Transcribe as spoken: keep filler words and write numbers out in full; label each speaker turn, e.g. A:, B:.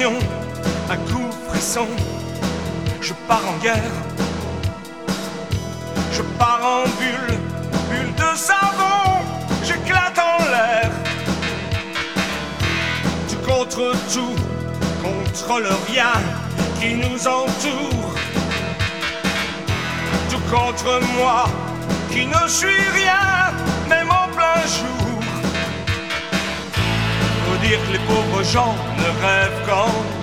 A: passion, un coup frisson. Je pars en guerre, je pars en bulle, bulle de savon, j'éclate en l'air. Tout contre tout, contre le rien qui nous entoure. Tout contre moi, qui ne suis rien, même en plein jour. Faut dire que les pauvres gens ne rêvent qu'en